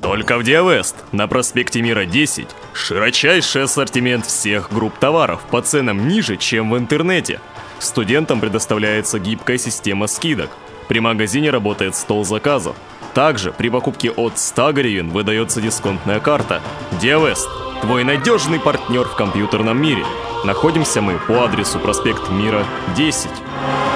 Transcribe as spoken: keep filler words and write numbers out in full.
Только в Диавест на проспекте Мира десять широчайший ассортимент всех групп товаров по ценам ниже, чем в интернете. Студентам предоставляется гибкая система скидок. При магазине работает стол заказов. Также при покупке от ста гривен выдается дисконтная карта. Диавест – твой надежный партнер в компьютерном мире. Находимся мы по адресу проспект Мира десять.